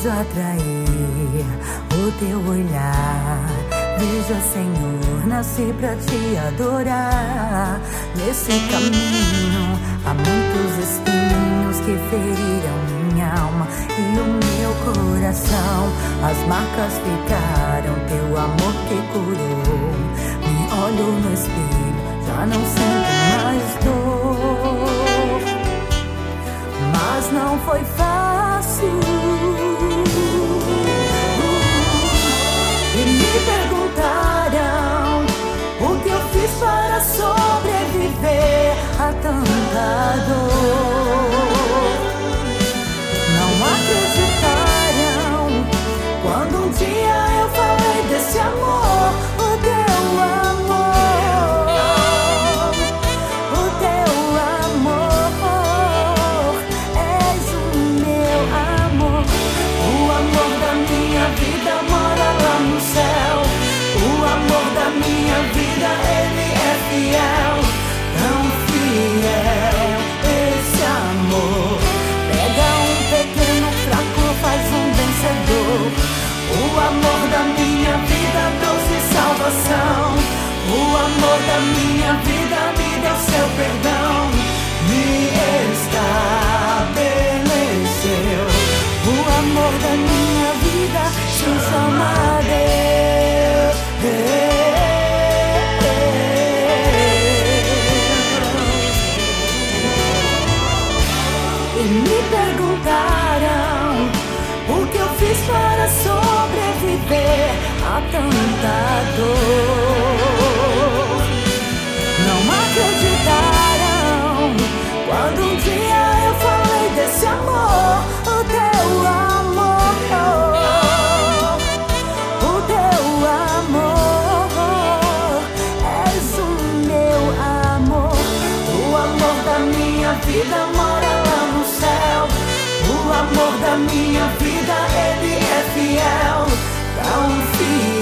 Preciso atrair o teu olhar. Veja, Senhor, nasci pra te adorar. Nesse caminho há muitos espinhos que feriram minha alma e o meu coração. As marcas ficaram, teu amor que curou. Me olho no espelho, já não sinto mais dor. Mas não foi fácil. E me perguntaram o que eu fiz para sobreviver a tanta dor. Não acreditaram quando um dia eu falei desse amor, o teu amor, o teu amor. És o meu amor, o amor da minha vida mora lá no céu. O amor da minha vida, ele é fiel, tão fiel. Esse amor pega um pequeno fraco, faz um vencedor. O amor da minha vida trouxe salvação. O amor da minha vida me deu seu perdão, me estabeleceu. O amor da minha vida se chama Deus. E me perguntaram o que eu fiz para sobreviver a tanta dor. Não acreditaram quando um dia eu falei desse amor, o teu amor, o teu amor. És o meu amor, o amor da minha vida mora lá no céu. O amor da minha vida, ele é fiel, tão fiel.